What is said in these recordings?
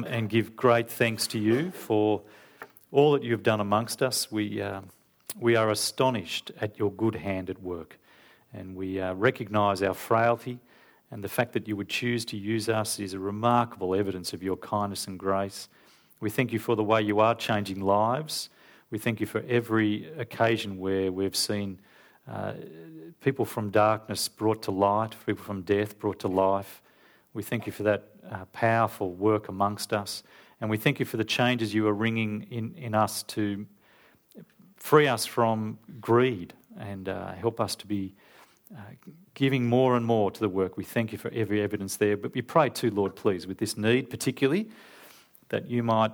and give great thanks to you for all that you've done amongst us. We are astonished at your good hand at work, and we recognise our frailty, and the fact that you would choose to use us is a remarkable evidence of your kindness and grace. We thank you for the way you are changing lives. We thank you for every occasion where we've seen people from darkness brought to light, people from death brought to life. We thank you for that powerful work amongst us, and we thank you for the changes you are bringing in us to free us from greed and help us to be giving more and more to the work. We thank you for every evidence there, but we pray too, Lord, please, with this need particularly, that you might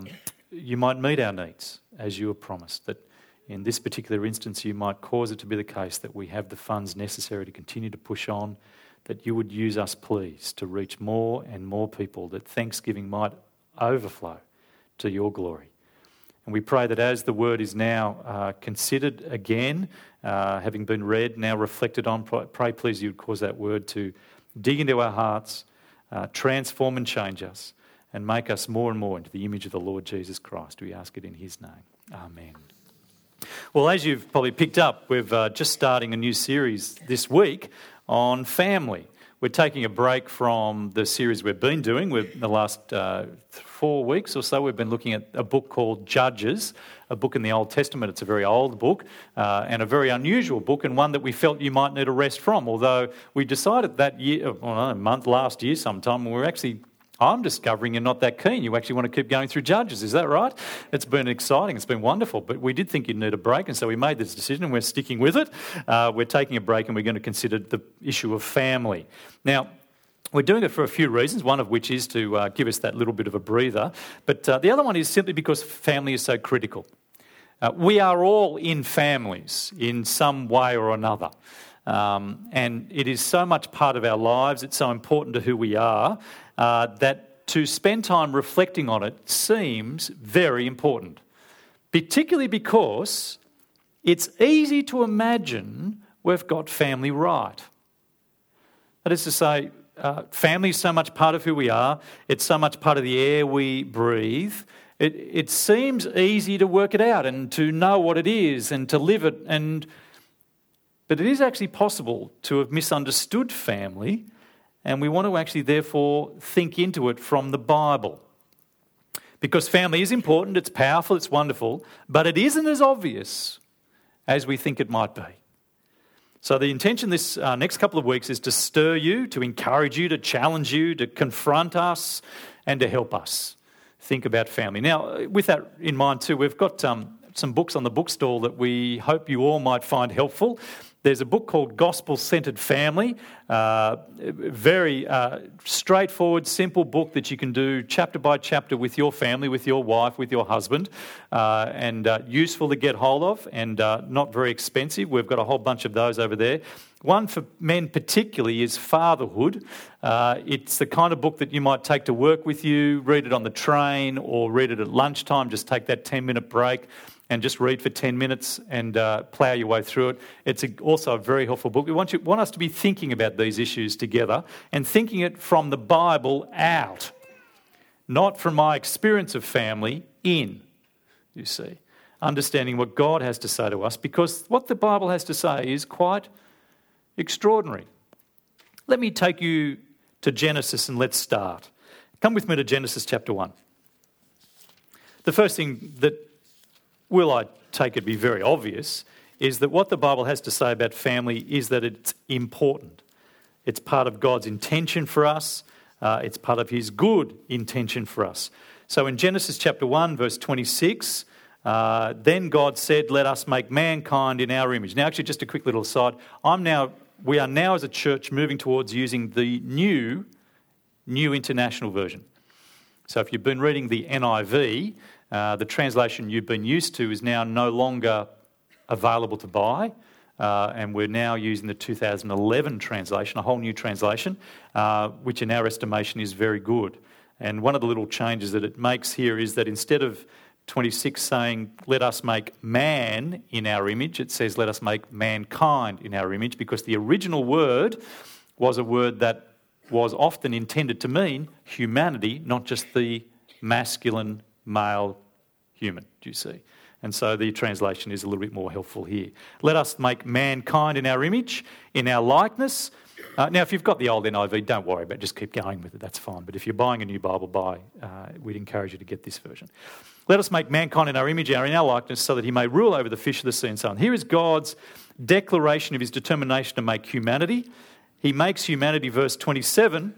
meet our needs as you have promised, that in this particular instance you might cause it to be the case that we have the funds necessary to continue to push on, that you would use us, please, to reach more and more people, that thanksgiving might overflow to your glory. And we pray that as the word is now considered again, having been read, now reflected on, pray please you would cause that word to dig into our hearts, transform and change us, and make us more and more into the image of the Lord Jesus Christ. We ask it in his name. Amen. Well, as you've probably picked up, we're just starting a new series this week on family. We're taking a break from the series we've been doing. The last 4 weeks or so, we've been looking at a book called Judges, a book in the Old Testament. It's a very old book and a very unusual book, and one that we felt you might need a rest from. Although we decided that year, last year sometime, I'm discovering you're not that keen. You actually want to keep going through Judges. Is that right? It's been exciting. It's been wonderful. But we did think you'd need a break, and so we made this decision, and we're sticking with it. We're taking a break, and we're going to consider the issue of family. Now, we're doing it for a few reasons, one of which is to give us that little bit of a breather. But the other one is simply because family is so critical. We are all in families in some way or another. And it is so much part of our lives, it's so important to who we are, that to spend time reflecting on it seems very important, particularly because it's easy to imagine we've got family right. That is to say, family is so much part of who we are, it's so much part of the air we breathe. It seems easy to work it out and to know what it is and to live it, but it is actually possible to have misunderstood family, and we want to actually therefore think into it from the Bible. Because family is important, it's powerful, it's wonderful, but it isn't as obvious as we think it might be. So the intention this next couple of weeks is to stir you, to encourage you, to challenge you, to confront us, and to help us think about family. Now, with that in mind too, we've got some books on the bookstall that we hope you all might find helpful. There's a book called Gospel-Centered Family, very straightforward, simple book that you can do chapter by chapter with your family, with your wife, with your husband, and useful to get hold of and not very expensive. We've got a whole bunch of those over there. One for men particularly is Fatherhood. It's the kind of book that you might take to work with you, read it on the train or read it at lunchtime, just take that 10-minute break and just read for 10 minutes and plough your way through it. It's also a very helpful book. We want us to be thinking about these issues together and thinking it from the Bible out, not from my experience of family in, you see. Understanding what God has to say to us, because what the Bible has to say is quite extraordinary. Let me take you to Genesis and let's start. Come with me to Genesis chapter 1. The first thing that will, I take it, be very obvious, is that what the Bible has to say about family is that it's important. It's part of God's intention for us. It's part of his good intention for us. So in Genesis chapter 1, verse 26, then God said, let us make mankind in our image. Now, actually, just a quick little aside. We are now as a church moving towards using the New International Version. So if you've been reading the NIV, the translation you've been used to is now no longer available to buy, and we're now using the 2011 translation, a whole new translation, which in our estimation is very good. And one of the little changes that it makes here is that instead of 26 saying, let us make man in our image, it says, let us make mankind in our image, because the original word was a word that was often intended to mean humanity, not just the masculine, male, human, do you see? And so the translation is a little bit more helpful here. Let us make mankind in our image, in our likeness. Now, if you've got the old NIV, don't worry about it, just keep going with it, that's fine. But if you're buying a new Bible, we'd encourage you to get this version. Let us make mankind in our image, in our likeness, so that he may rule over the fish of the sea and so on. Here is God's declaration of his determination to make humanity. He makes humanity, verse 27,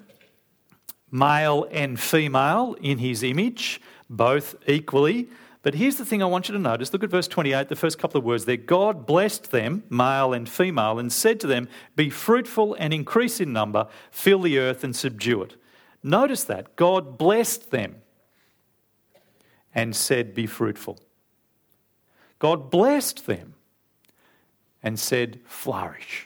male and female in his image, both equally. But here's the thing I want you to notice. Look at verse 28, the first couple of words there. God blessed them, male and female, and said to them, be fruitful and increase in number, fill the earth and subdue it. Notice that. God blessed them and said, be fruitful. God blessed them and said, flourish.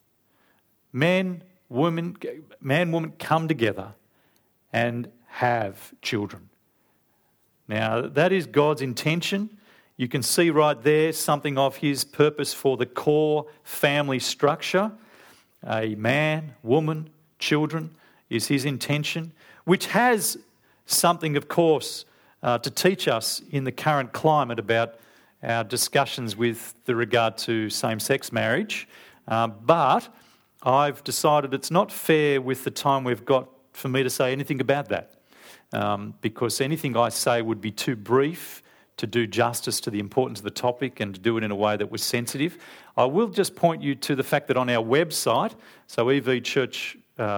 Man, woman, come together and have children. Now, that is God's intention. You can see right there something of his purpose for the core family structure. A man, woman, children is his intention, which has something, of course, to teach us in the current climate about our discussions with regard to same-sex marriage. But I've decided it's not fair with the time we've got for me to say anything about that. Because anything I say would be too brief to do justice to the importance of the topic and to do it in a way that was sensitive. I will just point you to the fact that on our website, so EV Church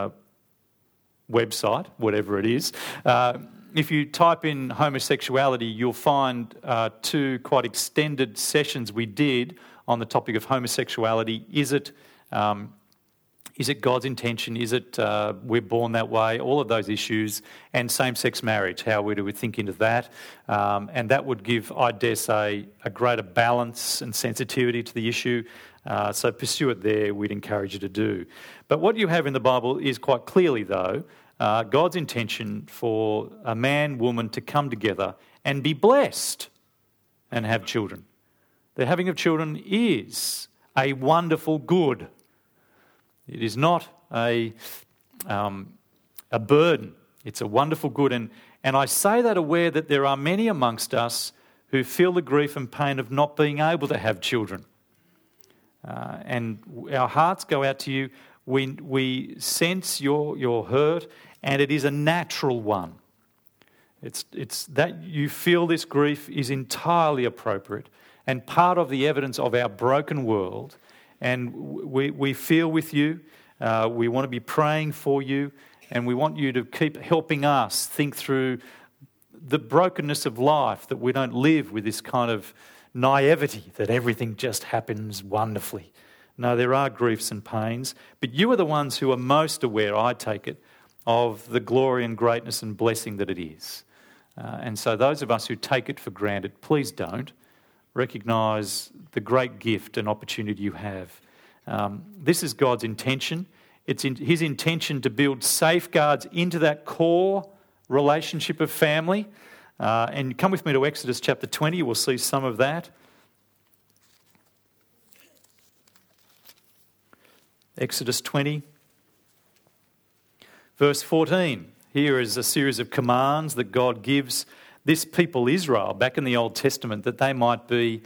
website, whatever it is, if you type in homosexuality, you'll find two quite extended sessions we did on the topic of homosexuality. Is it God's intention? Is it we're born that way? All of those issues. And same-sex marriage, how do we think into that? And that would give, I dare say, a greater balance and sensitivity to the issue. So pursue it there, we'd encourage you to do. But what you have in the Bible is quite clearly, though, God's intention for a man, woman to come together and be blessed and have children. The having of children is a wonderful good. It is not a burden. It's a wonderful good. And I say that aware that there are many amongst us who feel the grief and pain of not being able to have children. And our hearts go out to you. We sense your hurt, and it is a natural one. It's that you feel this grief is entirely appropriate and part of the evidence of our broken world. And we feel with you, we want to be praying for you, and we want you to keep helping us think through the brokenness of life, that we don't live with this kind of naivety that everything just happens wonderfully. No, there are griefs and pains, but you are the ones who are most aware, I take it, of the glory and greatness and blessing that it is. And so those of us who take it for granted, please don't. Recognise the great gift and opportunity you have. This is God's intention. It's his intention to build safeguards into that core relationship of family. And come with me to Exodus chapter 20. We'll see some of that. Exodus 20, verse 14. Here is a series of commands that God gives this people Israel back in the Old Testament, that they might be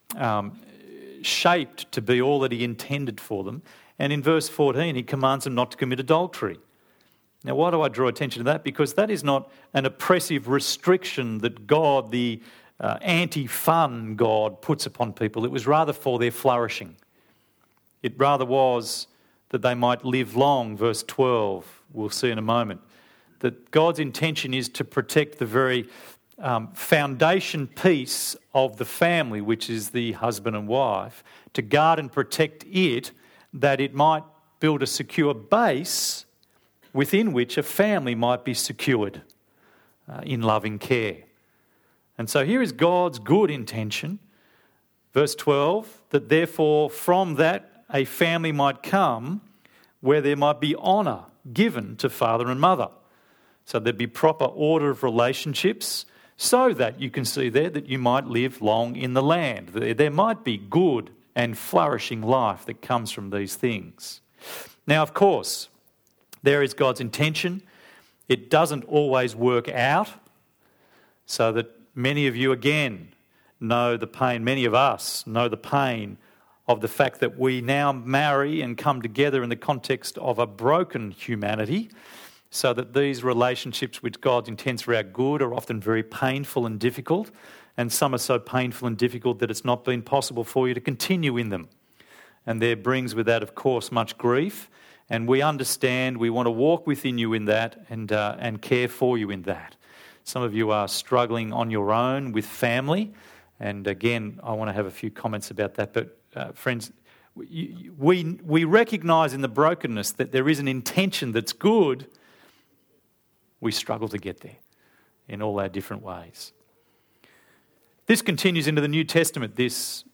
shaped to be all that he intended for them. And in verse 14, he commands them not to commit adultery. Now, why do I draw attention to that? Because that is not an oppressive restriction that God, the anti-fun God, puts upon people. It was rather for their flourishing. It rather was that they might live long, verse 12, we'll see in a moment. That God's intention is to protect the very foundation piece of the family, which is the husband and wife, to guard and protect it, that it might build a secure base within which a family might be secured in loving care. And so here is God's good intention, verse 12, that therefore from that a family might come where there might be honour given to father and mother. So there'd be proper order of relationships, so that you can see there that you might live long in the land. There might be good and flourishing life that comes from these things. Now, of course, there is God's intention. It doesn't always work out. so that many of you again know the pain, many of us know the pain of the fact that we now marry and come together in the context of a broken humanity, so that these relationships which God intends for our good are often very painful and difficult, and some are so painful and difficult that it's not been possible for you to continue in them. And there brings with that, of course, much grief, and we understand, we want to walk within you in that and care for you in that. Some of you are struggling on your own with family, and again, I want to have a few comments about that. But friends, we recognise in the brokenness that there is an intention that's good. We struggle to get there in all our different ways. This continues into the New Testament, this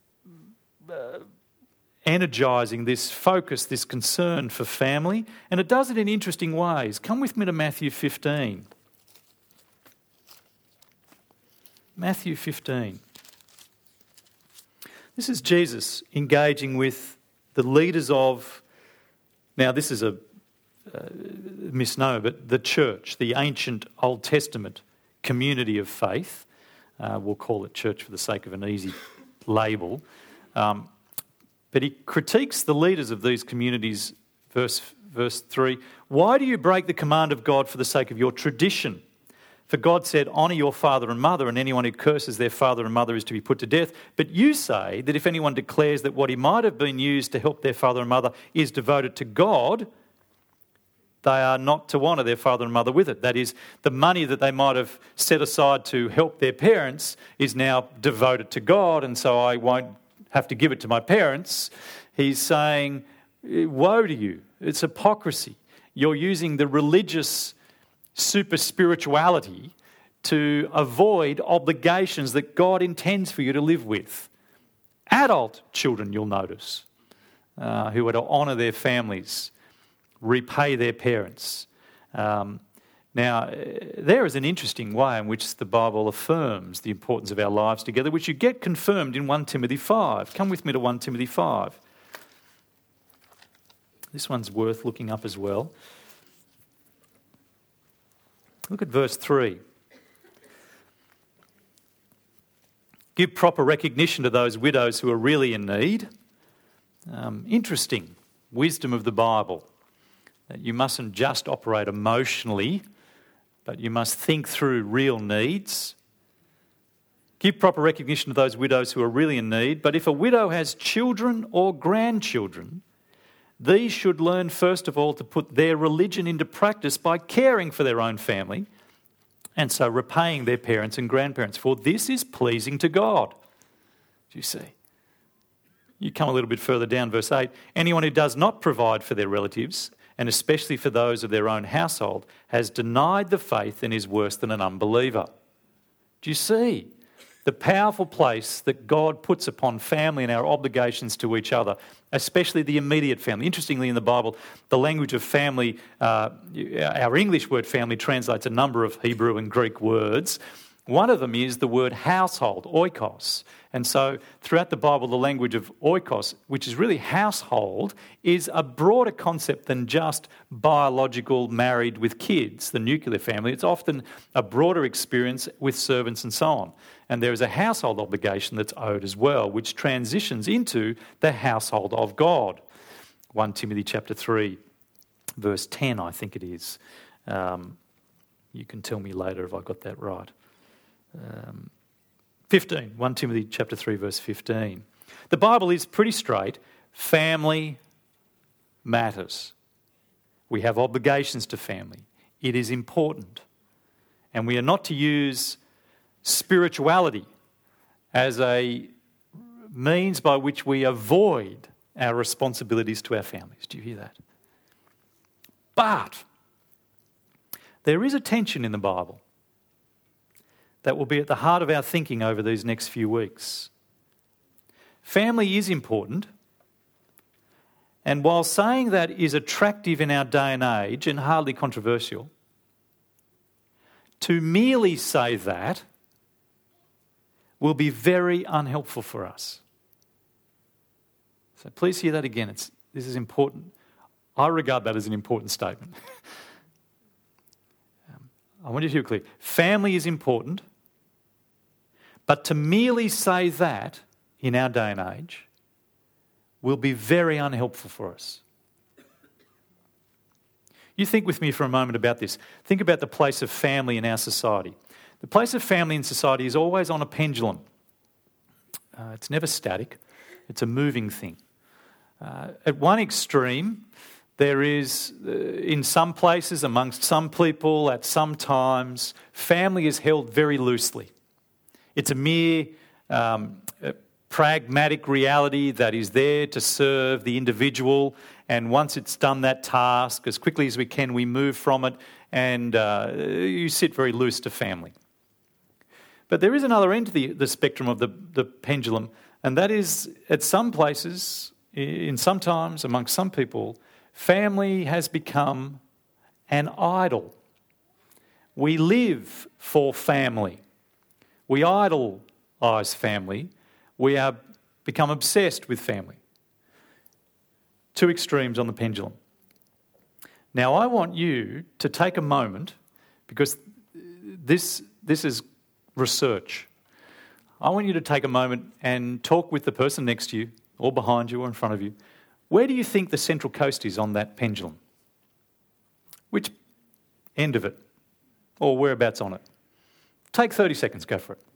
energising, this focus, this concern for family, and it does it in interesting ways. Come with me to Matthew 15. Matthew 15. This is Jesus engaging with the leaders of, now this is a misnomer, but the church, the ancient Old Testament community of faith. We'll call it church for the sake of an easy label. But he critiques the leaders of these communities, verse 3. Why do you break the command of God for the sake of your tradition? For God said, honour your father and mother, and anyone who curses their father and mother is to be put to death. But you say that if anyone declares that what he might have been used to help their father and mother is devoted to God, they are not to honour their father and mother with it. That is, the money that they might have set aside to help their parents is now devoted to God, and so I won't have to give it to my parents. He's saying, woe to you. It's hypocrisy. You're using the religious super spirituality to avoid obligations that God intends for you to live with. Adult children, you'll notice, who are to honour their families, repay their parents. Now, there is an interesting way in which the Bible affirms the importance of our lives together, which you get confirmed in 1 Timothy 5. Come with me to 1 Timothy 5. This one's worth looking up as well. Look at verse 3. Give proper recognition to those widows who are really in need. Interesting wisdom of the Bible. That you mustn't just operate emotionally, but you must think through real needs. Give proper recognition to those widows who are really in need. But if a widow has children or grandchildren, these should learn first of all to put their religion into practice by caring for their own family and so repaying their parents and grandparents. For this is pleasing to God. Do you see? You come a little bit further down, verse 8. Anyone who does not provide for their relatives, and especially for those of their own household, has denied the faith and is worse than an unbeliever. Do you see the powerful place that God puts upon family and our obligations to each other, especially the immediate family? Interestingly, in the Bible, the language of family, our English word family translates a number of Hebrew and Greek words. One of them is the word household, oikos. And so throughout the Bible, the language of oikos, which is really household, is a broader concept than just biological married with kids, the nuclear family. It's often a broader experience with servants and so on. And there is a household obligation that's owed as well, which transitions into the household of God. 1 Timothy chapter 3, verse 10, I think it is. You can tell me later if I got that right. 15, 1 Timothy chapter 3, verse 15. The Bible is pretty straight. Family matters. We have obligations to family. It is important. And we are not to use spirituality as a means by which we avoid our responsibilities to our families. Do you hear that? But there is a tension in the Bible that will be at the heart of our thinking over these next few weeks. Family is important, and while saying that is attractive in our day and age and hardly controversial, to merely say that will be very unhelpful for us. So please hear that again. This is important. I regard that as an important statement. I want you to hear it clear. Family is important, but to merely say that in our day and age will be very unhelpful for us. You think with me for a moment about this. Think about the place of family in our society. The place of family in society is always on a pendulum. It's never static. It's a moving thing. At one extreme, there is, in some places, amongst some people, at some times, family is held very loosely. It's a mere pragmatic reality that is there to serve the individual, and once it's done that task, as quickly as we can, we move from it, and you sit very loose to family. But there is another end to the spectrum of the pendulum, and that is, at some places, in some times, amongst some people, family has become an idol. We live for family. We idolise family. We have become obsessed with family. Two extremes on the pendulum. Now, I want you to take a moment, because this is research. I want you to take a moment and talk with the person next to you, or behind you, or in front of you. Where do you think the Central Coast is on that pendulum? Which end of it? Or whereabouts on it? Take 30 seconds, go for it.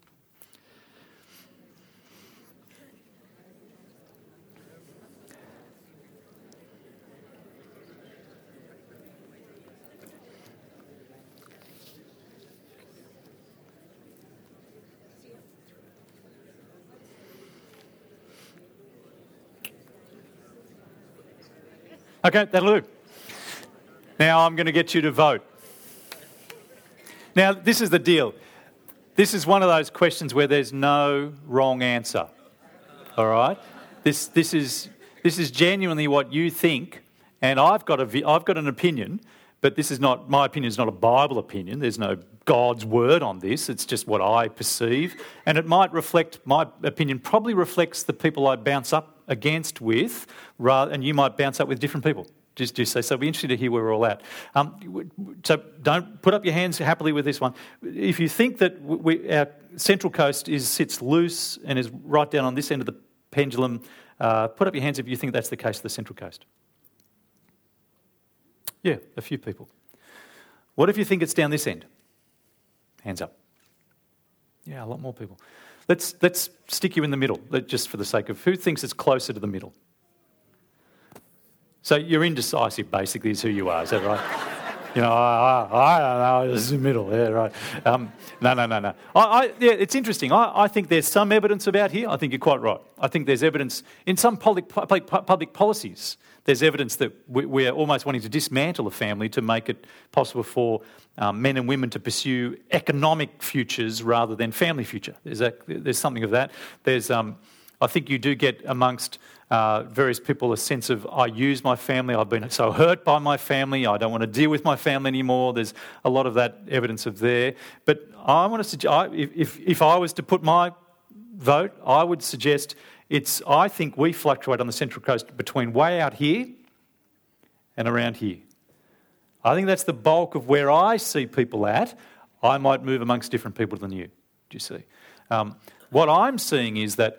Okay, that'll do. Now I'm going to get you to vote. Now, this is the deal. This is one of those questions where there's no wrong answer. All right? This is genuinely what you think, and I've got an opinion, but this is not, my opinion is not a Bible opinion. There's no God's word on this. It's just what I perceive, and it might reflect, my opinion probably reflects the people I bounce up against with, and you might bounce up with different people. Just say so. It'll be interesting to hear where we're all at. So don't put up your hands happily with this one. If you think that our Central Coast sits loose and is right down on this end of the pendulum, put up your hands if you think that's the case of the Central Coast. Yeah, a few people. What if you think it's down this end? Hands up. Yeah, a lot more people. Let's stick you in the middle, just for the sake of who thinks it's closer to the middle. So you're indecisive, basically, is who you are. Is that right? You know, I don't know. This is the middle. Yeah, right. No. Yeah, it's interesting. I think there's some evidence about here. I think you're quite right. I think there's evidence in some public policies. There's evidence that we're almost wanting to dismantle a family to make it possible for men and women to pursue economic futures rather than family future. There's something of that. I think you do get amongst various people a sense of, I use my family, I've been so hurt by my family, I don't want to deal with my family anymore. There's a lot of that evidence of there. But I want to suggest, if I was to put my vote, I would suggest I think we fluctuate on the Central Coast between way out here and around here. I think that's the bulk of where I see people at. I might move amongst different people than you, do you see? What I'm seeing is that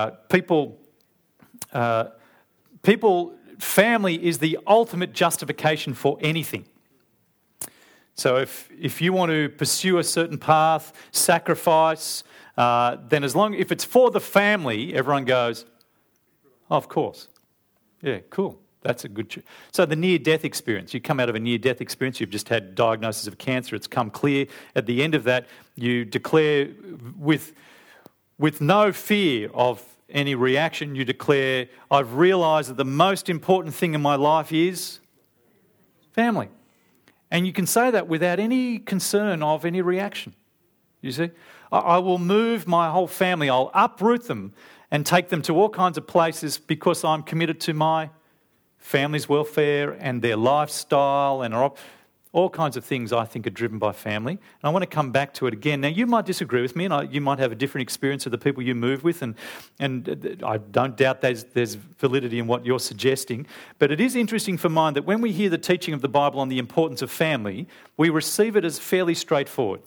family is the ultimate justification for anything. So if you want to pursue a certain path, sacrifice, then if it's for the family, everyone goes, oh, of course. Yeah, cool. That's a good... So the near-death experience, you come out of a near-death experience, you've just had diagnosis of cancer, it's come clear. At the end of that, you declare with no fear of any reaction, you declare, I've realised that the most important thing in my life is family. And you can say that without any concern of any reaction, you see. I will move my whole family, I'll uproot them and take them to all kinds of places because I'm committed to my family's welfare and their lifestyle. And All kinds of things I think are driven by family. And I want to come back to it again. Now, you might disagree with me, and you might have a different experience of the people you move with, and I don't doubt there's validity in what you're suggesting. But it is interesting for mine that when we hear the teaching of the Bible on the importance of family, we receive it as fairly straightforward.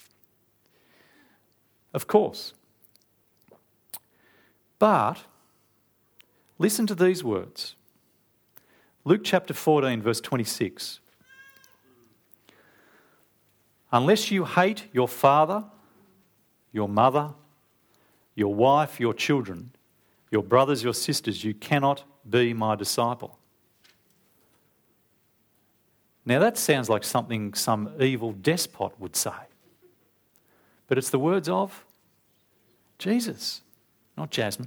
Of course. But listen to these words. Luke chapter 14, verse 26. Unless you hate your father, your mother, your wife, your children, your brothers, your sisters, you cannot be my disciple. Now that sounds like something some evil despot would say. But it's the words of Jesus, not Jasmine.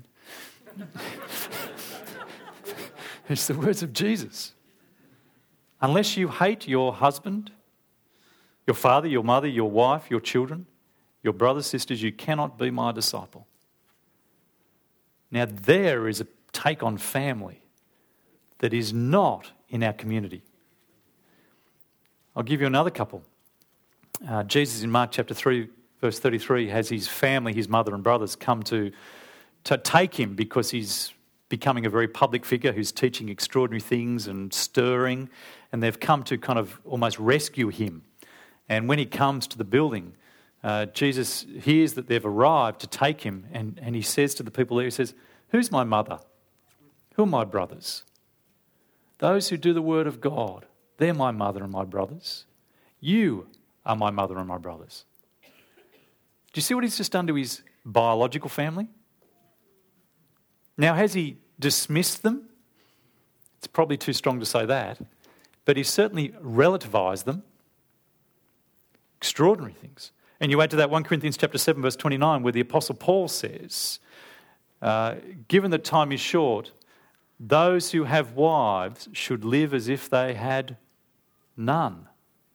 It's the words of Jesus. Unless you hate your husband, your father, your mother, your wife, your children, your brothers, sisters, you cannot be my disciple. Now there is a take on family that is not in our community. I'll give you another couple. Jesus in Mark chapter 3, verse 33, has his family, his mother and brothers, come to take him because he's becoming a very public figure who's teaching extraordinary things and stirring, and they've come to kind of almost rescue him. And when he comes to the building, Jesus hears that they've arrived to take him, and he says to the people there, he says, "Who's my mother? Who are my brothers? Those who do the word of God, they're my mother and my brothers. You are my mother and my brothers." Do you see what he's just done to his biological family? Now, has he dismissed them? It's probably too strong to say that, but he's certainly relativised them. Extraordinary things. And you add to that 1 Corinthians chapter 7, verse 29, where the Apostle Paul says, given that time is short, those who have wives should live as if they had none.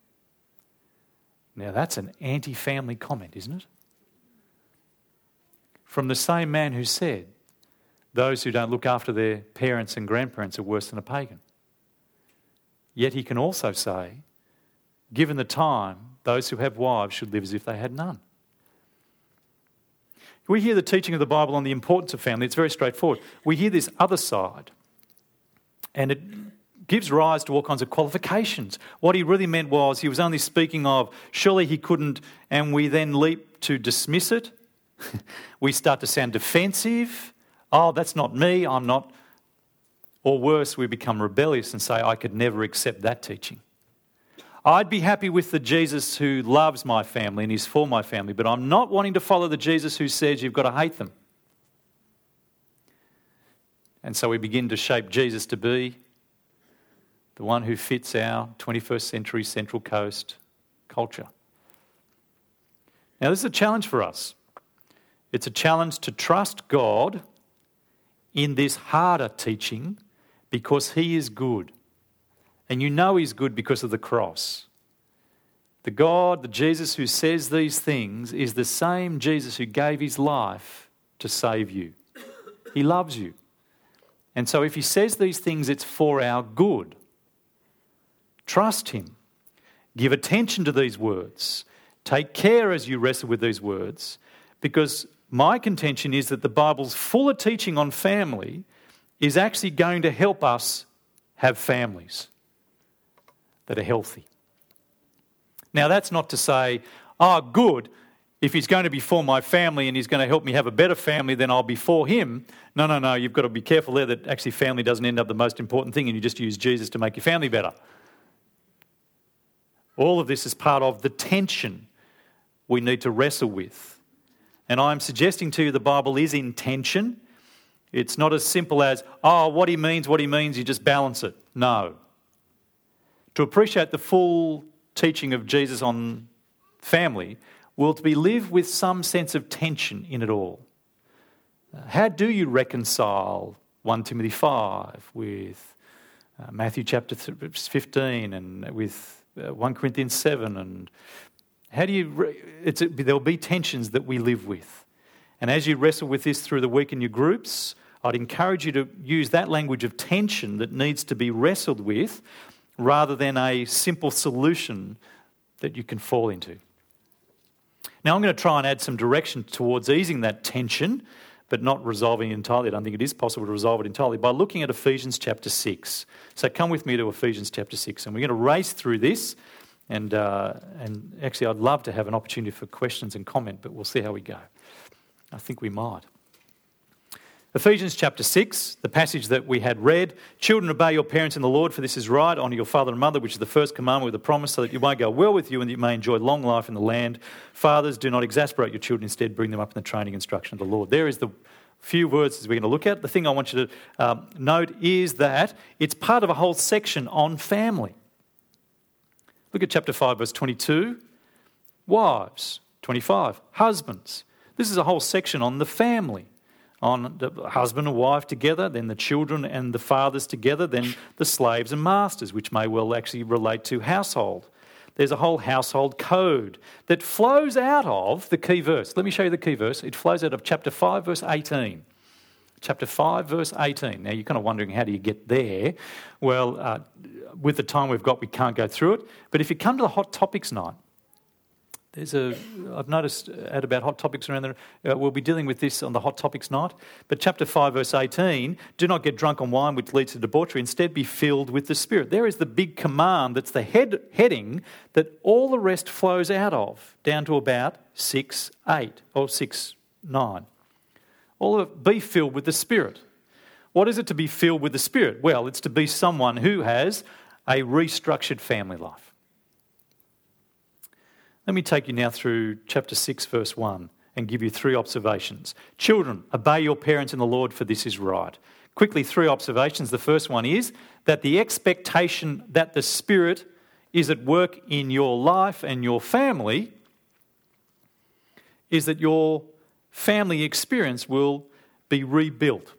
Now that's an anti-family comment, isn't it? From the same man who said, those who don't look after their parents and grandparents are worse than a pagan. Yet he can also say, given the time, those who have wives should live as if they had none. We hear the teaching of the Bible on the importance of family. It's very straightforward. We hear this other side, and it gives rise to all kinds of qualifications. What he really meant was he was only speaking of, surely he couldn't, and we then leap to dismiss it. We start to sound defensive. Oh, that's not me, I'm not. Or worse, we become rebellious and say, I could never accept that teaching. I'd be happy with the Jesus who loves my family and is for my family, but I'm not wanting to follow the Jesus who says you've got to hate them. And so we begin to shape Jesus to be the one who fits our 21st century Central Coast culture. Now, this is a challenge for us. It's a challenge to trust God in this harder teaching because he is good. And you know he's good because of the cross. The God, the Jesus who says these things is the same Jesus who gave his life to save you. He loves you. And so if he says these things, it's for our good. Trust him. Give attention to these words. Take care as you wrestle with these words, because my contention is that the Bible's fuller teaching on family is actually going to help us have families that are healthy. Now, that's not to say, oh, good, if he's going to be for my family and he's going to help me have a better family, then I'll be for him. No, you've got to be careful there that actually family doesn't end up the most important thing and you just use Jesus to make your family better. All of this is part of the tension we need to wrestle with. And I'm suggesting to you the Bible is in tension. It's not as simple as, oh, what he means, you just balance it. No. To appreciate the full teaching of Jesus on family will to be live with some sense of tension in it all. How do you reconcile 1 Timothy 5 with Matthew chapter 15 and with 1 Corinthians 7? And how do you... there'll be tensions that we live with. And as you wrestle with this through the week in your groups, I'd encourage you to use that language of tension that needs to be wrestled with rather than a simple solution that you can fall into. Now, I'm going to try and add some direction towards easing that tension, but not resolving it entirely. I don't think it is possible to resolve it entirely, by looking at Ephesians chapter 6. So come with me to Ephesians chapter 6, and we're going to race through this. And actually, I'd love to have an opportunity for questions and comment, but we'll see how we go. I think we might. Ephesians chapter 6, the passage that we had read. Children, obey your parents in the Lord, for this is right. Honour your father and mother, which is the first commandment with a promise, so that you may go well with you and that you may enjoy long life in the land. Fathers, do not exasperate your children. Instead, bring them up in the training and instruction of the Lord. There is the few words we're going to look at. The thing I want you to note is that it's part of a whole section on family. Look at chapter 5, verse 22. Wives. 25. Husbands. This is a whole section on the family. On the husband and wife together, then the children and the fathers together, then the slaves and masters, which may well actually relate to household. There's a whole household code that flows out of the key verse. Let me show you the key verse. It flows out of chapter 5, verse 18. Chapter 5, verse 18. Now, you're kind of wondering, how do you get there? Well, with the time we've got, we can't go through it. But if you come to the Hot Topics night, I've noticed at about Hot Topics around there, we'll be dealing with this on the Hot Topics night. But chapter 5, verse 18, do not get drunk on wine which leads to debauchery. Instead, be filled with the Spirit. There is the big command that's the heading that all the rest flows out of, down to about 6:8 or 6:9. All of it, be filled with the Spirit. What is it to be filled with the Spirit? Well, it's to be someone who has a restructured family life. Let me take you now through chapter 6, verse 1 and give you 3 observations. Children, obey your parents in the Lord, for this is right. Quickly, 3 observations. The first one is that the expectation that the Spirit is at work in your life and your family is that your family experience will be rebuilt.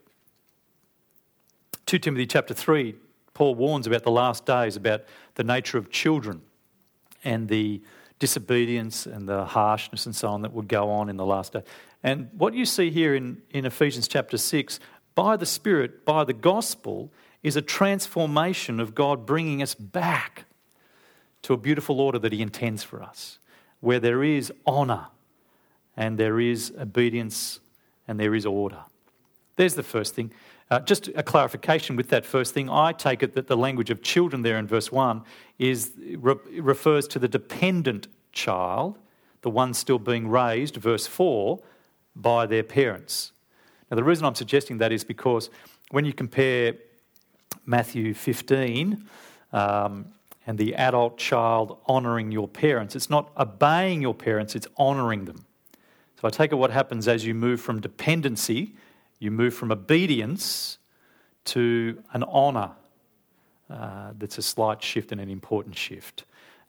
2 Timothy chapter 3, Paul warns about the last days, about the nature of children and the disobedience and the harshness and so on that would go on in the last day. And what you see here in Ephesians chapter 6, by the Spirit, by the gospel, is a transformation of God bringing us back to a beautiful order that He intends for us, where there is honour and there is obedience and there is order. There's the first thing. Just a clarification with that first thing, I take it that the language of children there in verse 1 refers to the dependent child, the one still being raised, verse 4, by their parents. Now, the reason I'm suggesting that is because when you compare Matthew 15 and the adult child honouring your parents, it's not obeying your parents, it's honouring them. So I take it what happens as you move from dependency, you move from obedience to an honour. That's a slight shift and an important shift.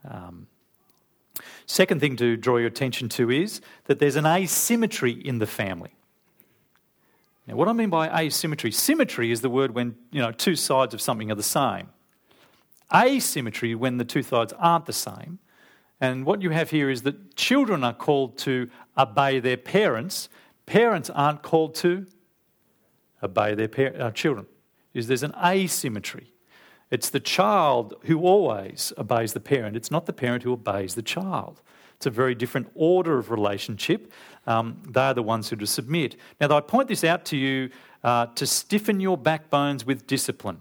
Second thing to draw your attention to is that there's an asymmetry in the family. Now, what I mean by asymmetry, symmetry is the word when 2 sides of something are the same. Asymmetry when the 2 sides aren't the same. And what you have here is that children are called to obey their parents. Parents aren't called to obey their children. There's an asymmetry. It's the child who always obeys the parent. It's not the parent who obeys the child. It's a very different order of relationship. They're the ones who to submit. Now, I point this out to you to stiffen your backbones with discipline.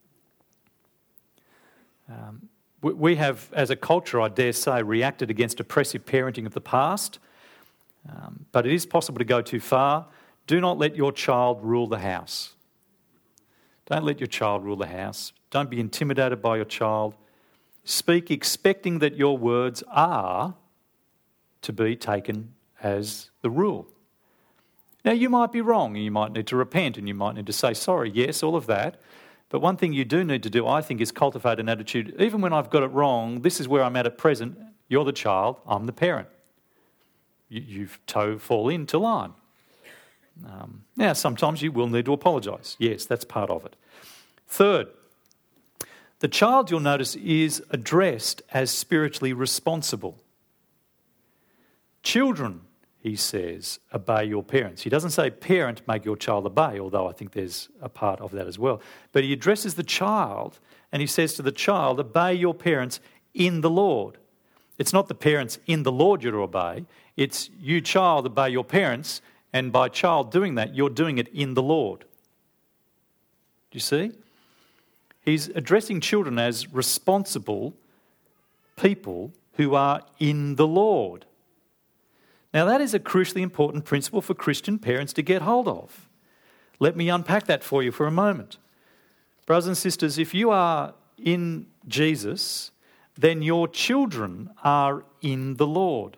We have, as a culture, I dare say, reacted against oppressive parenting of the past. But it is possible to go too far. Do not let your child rule the house. Don't let your child rule the house. Don't be intimidated by your child. Speak expecting that your words are to be taken as the rule. Now, you might be wrong, and you might need to repent, and you might need to say sorry. Yes, all of that. But one thing you do need to do, I think, is cultivate an attitude, even when I've got it wrong, this is where I'm at present, you're the child, I'm the parent. You've fall into line. Now, sometimes you will need to apologise. Yes, that's part of it. Third, the child, you'll notice, is addressed as spiritually responsible. Children, he says, obey your parents. He doesn't say, parent, make your child obey, although I think there's a part of that as well. But he addresses the child and he says to the child, obey your parents in the Lord. It's not the parents in the Lord you're to obey. It's you, child, obey your parents, and by child doing that, you're doing it in the Lord. Do you see? He's addressing children as responsible people who are in the Lord. Now, that is a crucially important principle for Christian parents to get hold of. Let me unpack that for you for a moment. Brothers and sisters, if you are in Jesus, then your children are in the Lord.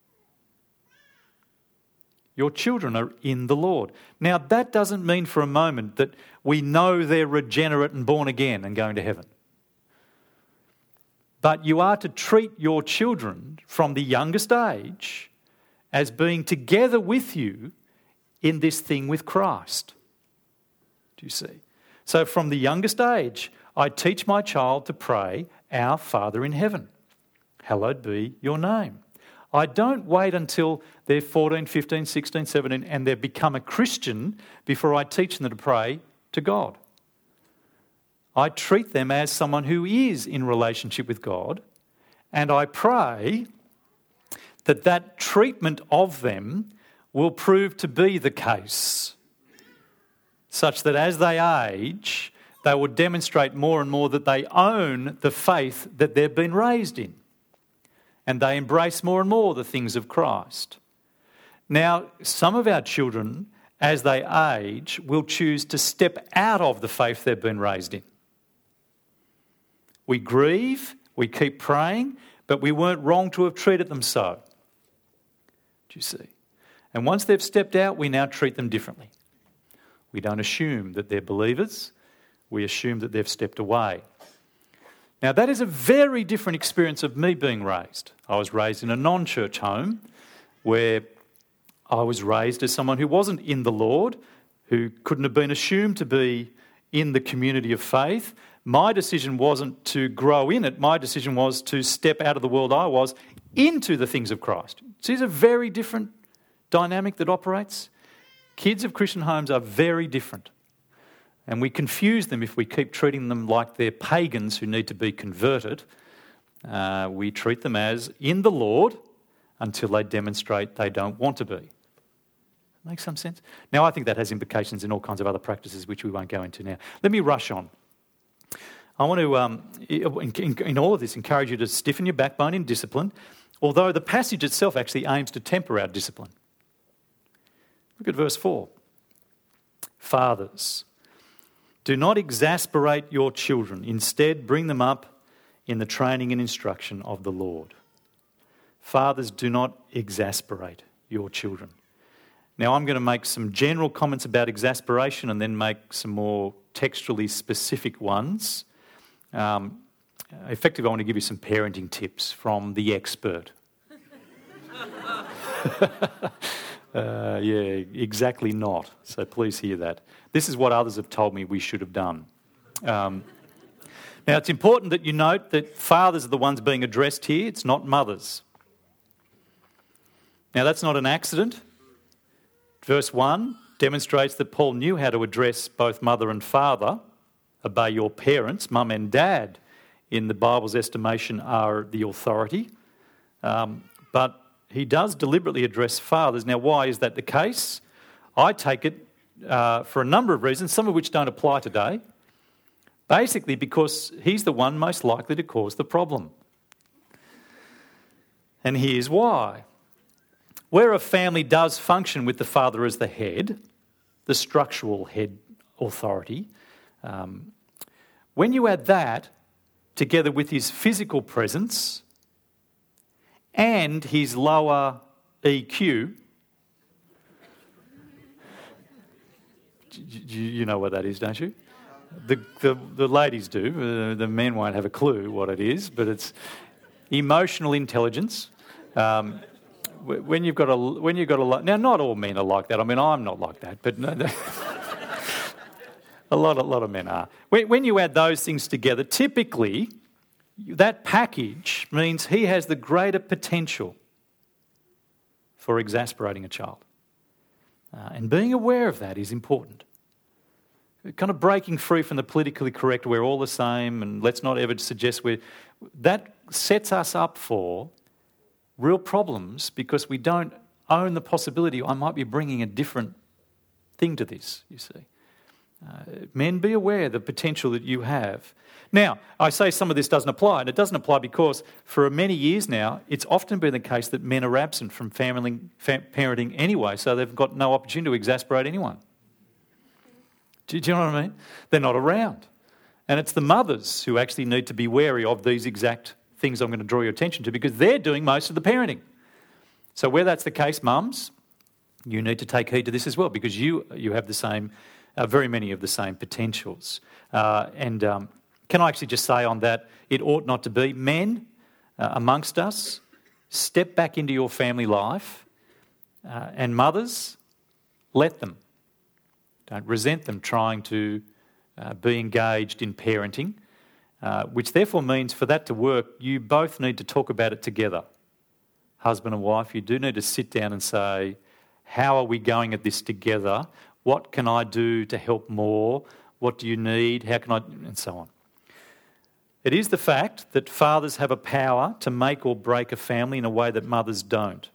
Your children are in the Lord. Now, that doesn't mean for a moment that we know they're regenerate and born again and going to heaven. But you are to treat your children from the youngest age as being together with you in this thing with Christ. Do you see? So from the youngest age, I teach my child to pray, Our Father in heaven, hallowed be your name. I don't wait until they're 14, 15, 16, 17 and they've become a Christian before I teach them to pray to God. I treat them as someone who is in relationship with God, and I pray that that treatment of them will prove to be the case, such that as they age, they will demonstrate more and more that they own the faith that they've been raised in, and they embrace more and more the things of Christ. Now, some of our children, as they age, will choose to step out of the faith they've been raised in. We grieve, we keep praying, but we weren't wrong to have treated them so. Do you see? And once they've stepped out, we now treat them differently. We don't assume that they're believers. We assume that they've stepped away. Now, that is a very different experience of me being raised. I was raised in a non-church home where I was raised as someone who wasn't in the Lord, who couldn't have been assumed to be in the community of faith. My decision wasn't to grow in it. My decision was to step out of the world I was into the things of Christ. So it's a very different dynamic that operates. Kids of Christian homes are very different. And we confuse them if we keep treating them like they're pagans who need to be converted. We treat them as in the Lord until they demonstrate they don't want to be. Makes some sense? Now, I think that has implications in all kinds of other practices which we won't go into now. Let me rush on. I want to, in all of this, encourage you to stiffen your backbone in discipline, although the passage itself actually aims to temper our discipline. Look at verse 4. Fathers, do not exasperate your children. Instead, bring them up in the training and instruction of the Lord. Fathers, do not exasperate your children. Now, I'm going to make some general comments about exasperation and then make some more textually specific ones. Effectively, I want to give you some parenting tips from the expert. Yeah, exactly not. So please hear that. This is what others have told me we should have done. Now, it's important that you note that fathers are the ones being addressed here. It's not mothers. Now, that's not an accident. Verse 1 demonstrates that Paul knew how to address both mother and father. Obey your parents. Mum and dad, in the Bible's estimation, are the authority. But he does deliberately address fathers. Now, why is that the case? I take it for a number of reasons, some of which don't apply today. Basically because he's the one most likely to cause the problem. And here's why. Where a family does function with the father as the head, the structural head authority, when you add that together with his physical presence and his lower EQ, you know what that is, don't you? The ladies do. The men won't have a clue what it is, but it's emotional intelligence. When you've got a now, not all men are like that. I mean, I'm not like that, but no, a lot of men are. When you add those things together, typically that package means he has the greater potential for exasperating a child. And being aware of that is important. Kind of breaking free from the politically correct, we're all the same, and let's not ever suggest that sets us up for real problems because we don't own the possibility I might be bringing a different thing to this, you see. Men, be aware of the potential that you have. Now, I say some of this doesn't apply, and it doesn't apply because for many years now, it's often been the case that men are absent from parenting anyway, so they've got no opportunity to exasperate anyone. Do you know what I mean? They're not around. And it's the mothers who actually need to be wary of these exact things I'm going to draw your attention to because they're doing most of the parenting. So where that's the case, mums, you need to take heed to this as well because you have the same, very many of the same potentials. Can I actually just say on that, it ought not to be. Men amongst us, step back into your family life and mothers, let them. Don't resent them trying to be engaged in parenting, which therefore means for that to work, you both need to talk about it together. Husband and wife, you do need to sit down and say, how are we going at this together? What can I do to help more? What do you need? How can I... and so on. It is the fact that fathers have a power to make or break a family in a way that mothers don't.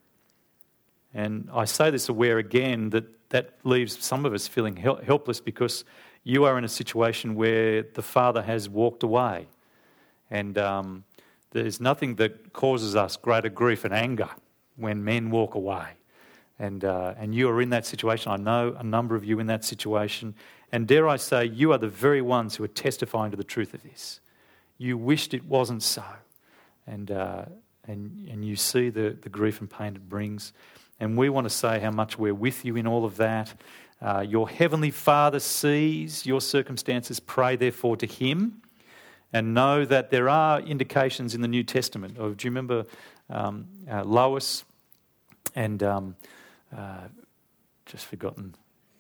And I say this aware again that leaves some of us feeling helpless because you are in a situation where the father has walked away. And there's nothing that causes us greater grief and anger when men walk away. And you are in that situation. I know a number of you in that situation. And dare I say, you are the very ones who are testifying to the truth of this. You wished it wasn't so. And you see the grief and pain it brings. And we want to say how much we're with you in all of that. Your Heavenly Father sees your circumstances. Pray, therefore, to Him. And know that there are indications in the New Testament. Do you remember Lois and... just forgotten.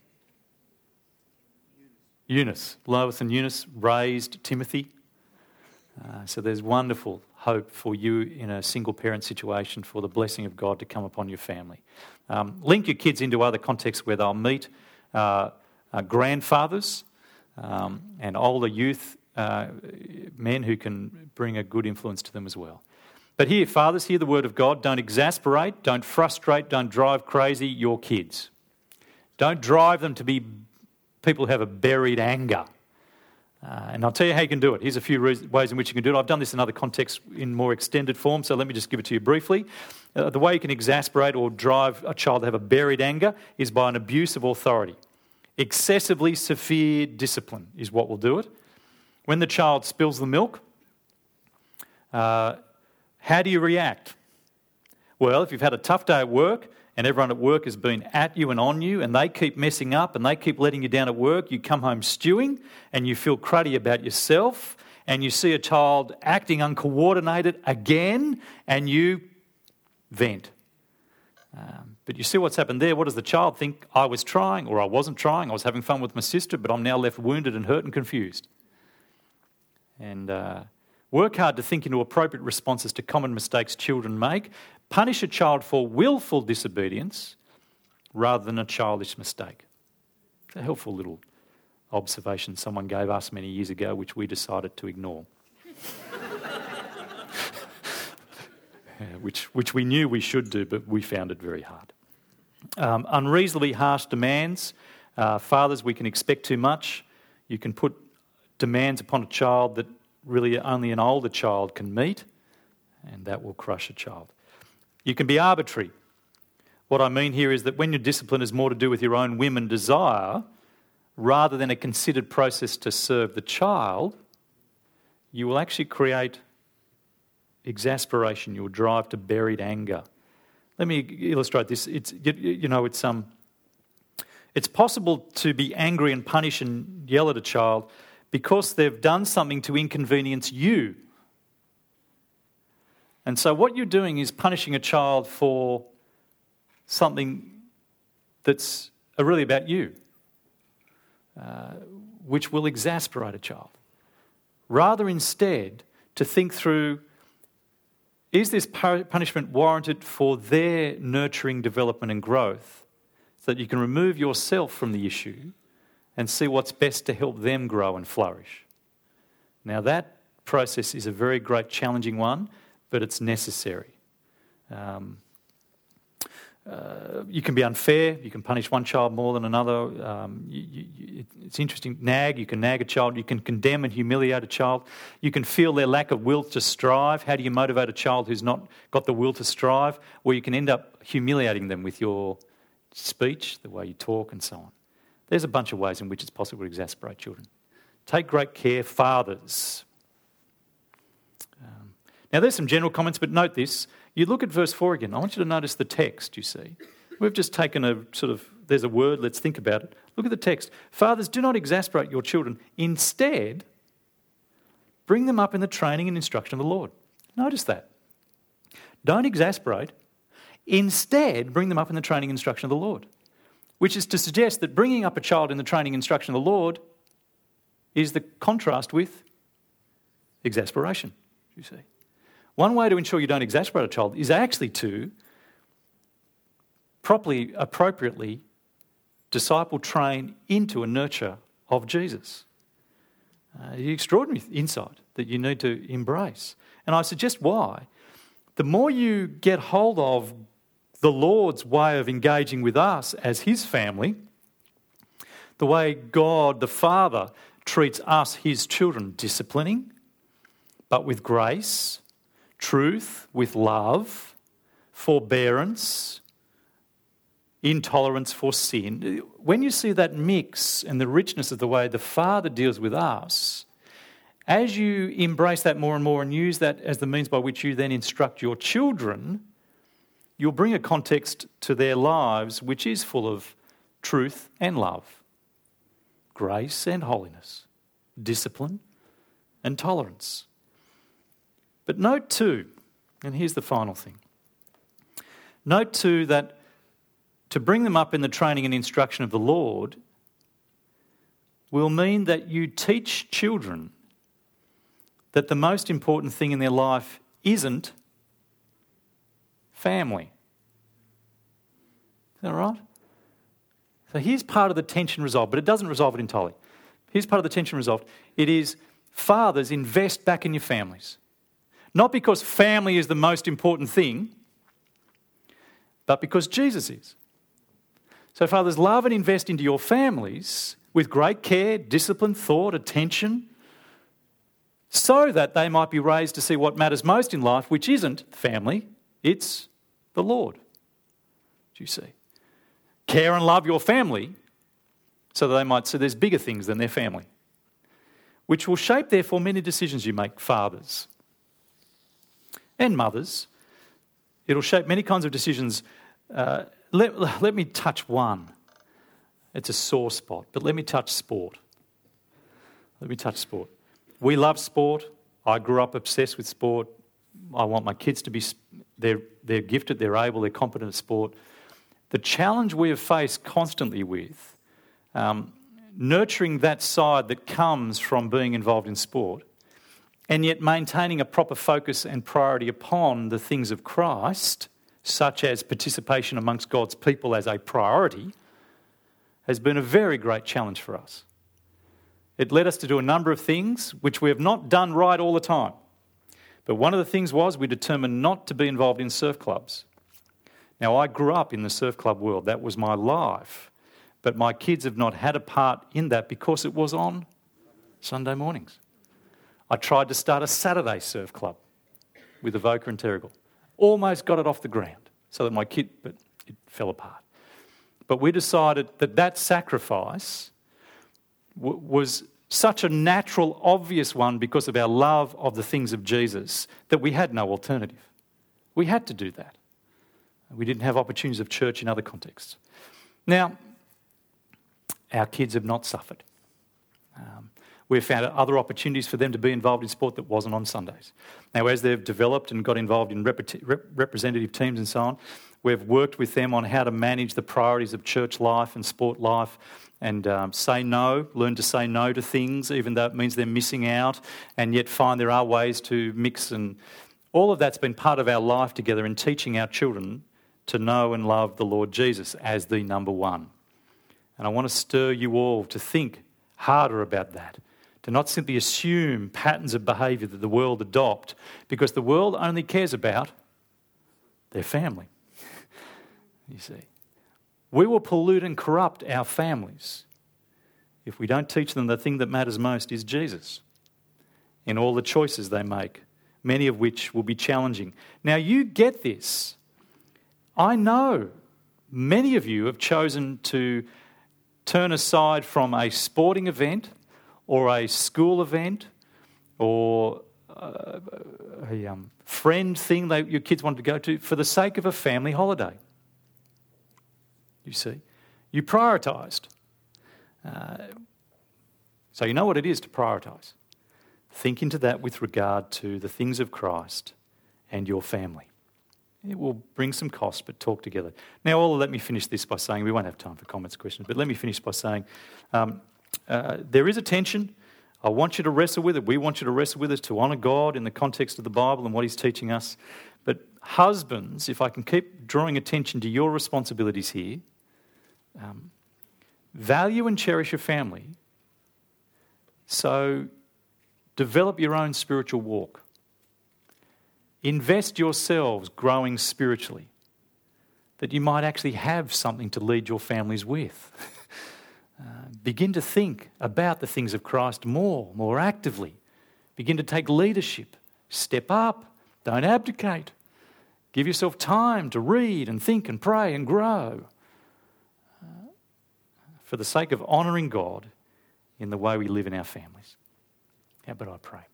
Eunice. Lois and Eunice raised Timothy. So there's wonderful hope for you in a single parent situation for the blessing of God to come upon your family. Link your kids into other contexts where they'll meet grandfathers and older youth men who can bring a good influence to them as well. But here, fathers, hear the word of God. Don't exasperate, don't frustrate, don't drive crazy your kids. Don't drive them to be people who have a buried anger. And I'll tell you how you can do it. Here's a few ways in which you can do it. I've done this in other contexts in more extended form, so let me just give it to you briefly. The way you can exasperate or drive a child to have a buried anger is by an abuse of authority. Excessively severe discipline is what will do it. When the child spills the milk, how do you react? Well, if you've had a tough day at work and everyone at work has been at you and on you and they keep messing up and they keep letting you down at work, you come home stewing and you feel cruddy about yourself and you see a child acting uncoordinated again and you vent. But you see what's happened there. What does the child think? I was trying or I wasn't trying. I was having fun with my sister, but I'm now left wounded and hurt and confused. And... work hard to think into appropriate responses to common mistakes children make. Punish a child for willful disobedience rather than a childish mistake. It's a helpful little observation someone gave us many years ago, which we decided to ignore. which we knew we should do, but we found it very hard. Unreasonably harsh demands. Fathers, we can expect too much. You can put demands upon a child that really only an older child can meet, and that will crush a child. You can be arbitrary. What I mean here is that when your discipline is more to do with your own whim and desire, rather than a considered process to serve the child, you will actually create exasperation. You'll drive to buried anger. Let me illustrate this. It's possible to be angry and punish and yell at a child because they've done something to inconvenience you. And so what you're doing is punishing a child for something that's really about you, which will exasperate a child. Rather instead to think through, Is this punishment warranted for their nurturing, development and growth so that you can remove yourself from the issue and see what's best to help them grow and flourish? Now that process is a very great challenging one, but it's necessary. You can be unfair. You can punish one child more than another. It's interesting. You can nag a child. You can condemn and humiliate a child. You can feel their lack of will to strive. How do you motivate a child who's not got the will to strive? Well, you can end up humiliating them with your speech, the way you talk and so on. There's a bunch of ways in which it's possible to exasperate children. Take great care, fathers. Now, there's some general comments, but note this. You look at verse 4 again. I want you to notice the text, you see. We've just taken there's a word, let's think about it. Look at the text. Fathers, do not exasperate your children. Instead, bring them up in the training and instruction of the Lord. Notice that. Don't exasperate. Instead, bring them up in the training and instruction of the Lord. Which is to suggest that bringing up a child in the training and instruction of the Lord is the contrast with exasperation, you see. One way to ensure you don't exasperate a child is actually to properly, appropriately disciple, train into a nurture of Jesus. The extraordinary insight that you need to embrace. And I suggest why. The more you get hold of the Lord's way of engaging with us as his family, the way God the Father treats us, his children, disciplining, but with grace, truth, with love, forbearance, intolerance for sin. When you see that mix and the richness of the way the Father deals with us, as you embrace that more and more and use that as the means by which you then instruct your children, you'll bring a context to their lives which is full of truth and love, grace and holiness, discipline and tolerance. But note too, and here's the final thing, note too that to bring them up in the training and instruction of the Lord will mean that you teach children that the most important thing in their life isn't family. Is that right? So here's part of the tension resolved, but it doesn't resolve it entirely. Here's part of the tension resolved. It is, fathers, invest back in your families. Not because family is the most important thing, but because Jesus is. So fathers, love and invest into your families with great care, discipline, thought, attention, so that they might be raised to see what matters most in life, which isn't family, it's the Lord. Do you see? Care and love your family so that they might see there's bigger things than their family, which will shape, therefore, many decisions you make, fathers and mothers. It'll shape many kinds of decisions. Let me touch one. It's a sore spot, but let me touch sport. We love sport. I grew up obsessed with sport. I want my kids to be, they're gifted, they're able, they're competent at sport. The challenge we have faced constantly with nurturing that side that comes from being involved in sport, and yet maintaining a proper focus and priority upon the things of Christ, such as participation amongst God's people as a priority, has been a very great challenge for us. It led us to do a number of things which we have not done right all the time. But one of the things was we determined not to be involved in surf clubs. Now, I grew up in the surf club world. That was my life. But my kids have not had a part in that because it was on Sunday mornings. I tried to start a Saturday surf club with Avoca and Terrigal. Almost got it off the ground so that but it fell apart. But we decided that sacrifice was such a natural, obvious one because of our love of the things of Jesus that we had no alternative. We had to do that. We didn't have opportunities of church in other contexts. Now, our kids have not suffered. We've found other opportunities for them to be involved in sport that wasn't on Sundays. Now, as they've developed and got involved in representative teams and so on, we've worked with them on how to manage the priorities of church life and sport life and learn to say no to things, even though it means they're missing out, and yet find there are ways to mix and All of that's been part of our life together in teaching our children to know and love the Lord Jesus as the number one. And I want to stir you all to think harder about that, to not simply assume patterns of behaviour that the world adopt, because the world only cares about their family. You see, we will pollute and corrupt our families if we don't teach them the thing that matters most is Jesus in all the choices they make, many of which will be challenging. Now, you get this. I know many of you have chosen to turn aside from a sporting event or a school event or a friend thing that your kids wanted to go to for the sake of a family holiday. You see, you prioritised. So you know what it is to prioritise. Think into that with regard to the things of Christ and your family. It will bring some cost, but talk together. Now, let me finish this by saying, we won't have time for comments, questions, but let me finish by saying there is a tension. I want you to wrestle with it. We want you to wrestle with it to honour God in the context of the Bible and what He's teaching us. But husbands, if I can keep drawing attention to your responsibilities here, value and cherish your family. So develop your own spiritual walk. Invest yourselves growing spiritually, that you might actually have something to lead your families with. Begin to think about the things of Christ more actively. Begin to take leadership. Step up. Don't abdicate. Give yourself time to read and think and pray and grow for the sake of honouring God in the way we live in our families. How about I pray?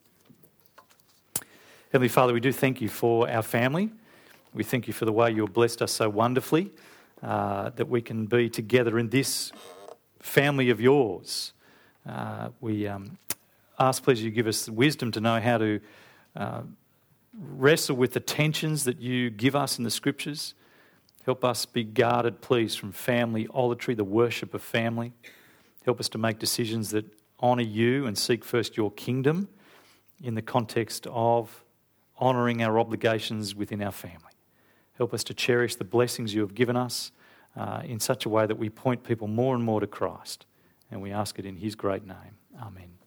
Heavenly Father, we do thank you for our family. We thank you for the way you have blessed us so wonderfully, that we can be together in this family of yours. We ask, please, you give us the wisdom to know how to wrestle with the tensions that you give us in the Scriptures. Help us be guarded, please, from family idolatry, the worship of family. Help us to make decisions that honour you and seek first your kingdom in the context of honouring our obligations within our family. Help us to cherish the blessings you have given us in such a way that we point people more and more to Christ. And we ask it in His great name. Amen.